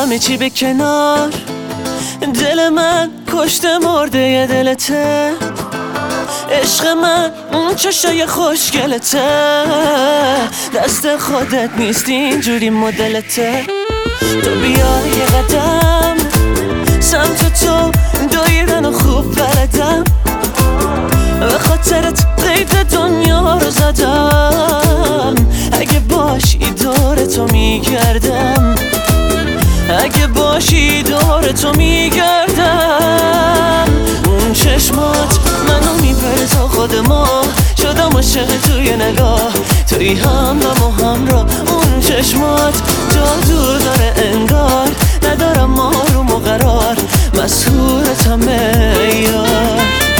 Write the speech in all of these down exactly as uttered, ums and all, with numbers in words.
همه چی به کنار، دل من کشته مرده یه دلته، عشق من اون چشای خوشگلته، دست خودت نیست اینجوری مدلته. تو بیا یه قدم سمت تو دویدن و خوب بلدم، به خاطرت قید دنیا رو زدم، اگه باشی دور تو میگردم، اگه باشی دور تو میگردم. اون چشمات منو میبره تا خود ما، شدم عاشق توی نگاه، توی هم و هم را. اون چشمات جادو داره انگار، ندارم آروم و قرار، مسحورتم یار.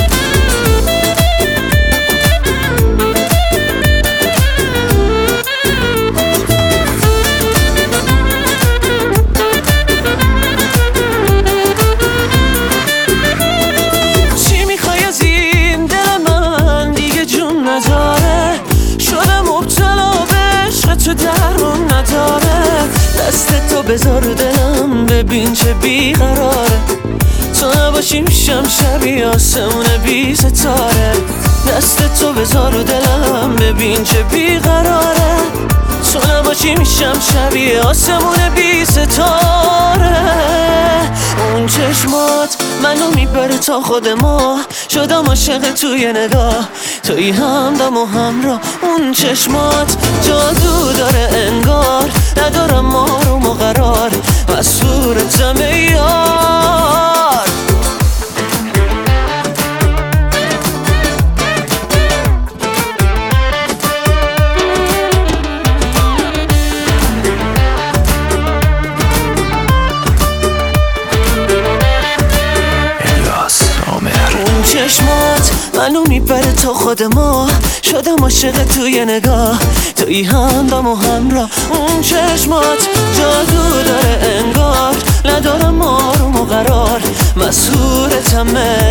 دست تو بذار دلم ببین چه بیقراره، تو نباشی میشم شبیه آسمون بی ستاره. دست تو بذار دلم ببین چه بیقراره، تو نباشی میشم شبیه آسمون بی ستاره. اون چشمات منو میبره تا خود ما، شدم عاشق توی نگاه، توی همدم و همراه. اون چشمات جادو داره انگار، ندارم آروم و قرار، مسحورتم یار. اون چشمات منو میبره تا خود ما، شدم عاشق توی نگاه، توی همدم و همراه. اون چشمات جادو داره انگار، ندارم آروم و قرار، مسحورتم